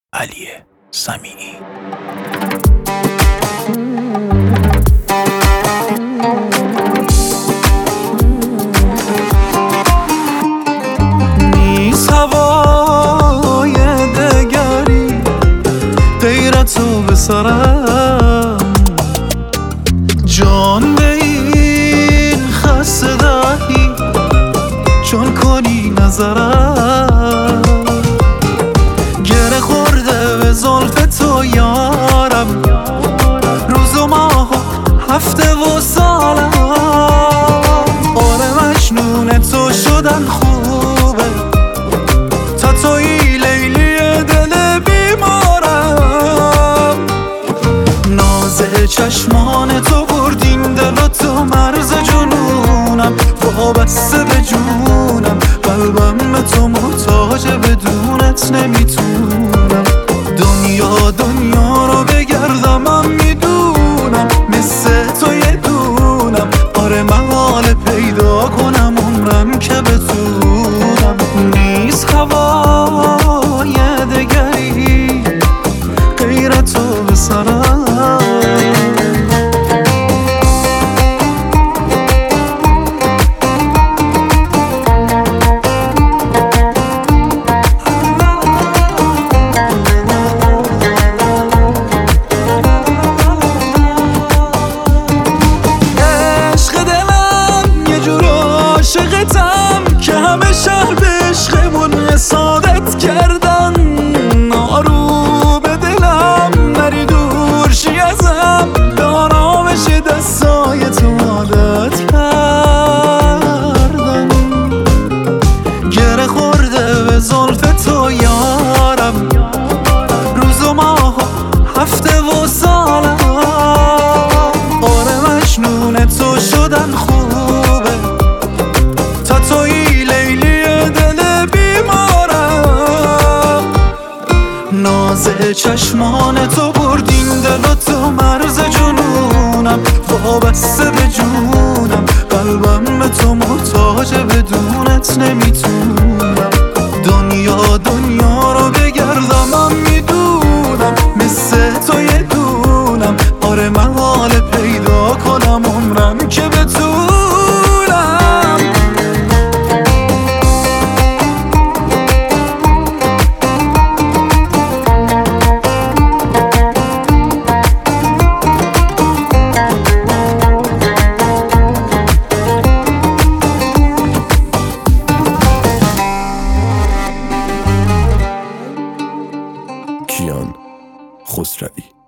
علی سمیعی. نیست هوای دگری غیر تو به سرم، جان به این خسته دهی چون کنی نظرم. گره خورده به زلف تو یارم، روز و ماه و هفته و سالم. آره مجنون تو شدن خوبه، تا توی لیلی دل بیمارم. ناز چشمان تو بردین دل و تو مرز جنونم، وابسته به جونم، قلبم به تو محتاج، بدونت نمیتونم. دنیا رو بگردم، من میدونم مثل تو یه دونم. آره محاله پیدا کنم عمرم که بتونم. نیست هوای دگری غیر تو به سرم. عاشقتم که همه شهر به عشقمون حسادت کردن. آروم به دلم نری دور شی ازم، به آرامش دستای تو عادت کردن. گره خورده به زلف تو یارم، روز و ماه و هفته و سالم. آره مجنون تو شدن خوبه، تا توی لیلی دل بیمارم. ناز چشمان تو بردین دل و تو مرز جنونم، وابسته به جونم، قلبم به تو محتاج، بدونت نمیتونم. دنیا رو بگردم، من میدونم مثل تو یه دونم. آره محاله پیدا کنم عمرم که بتونم. کیان خسروی.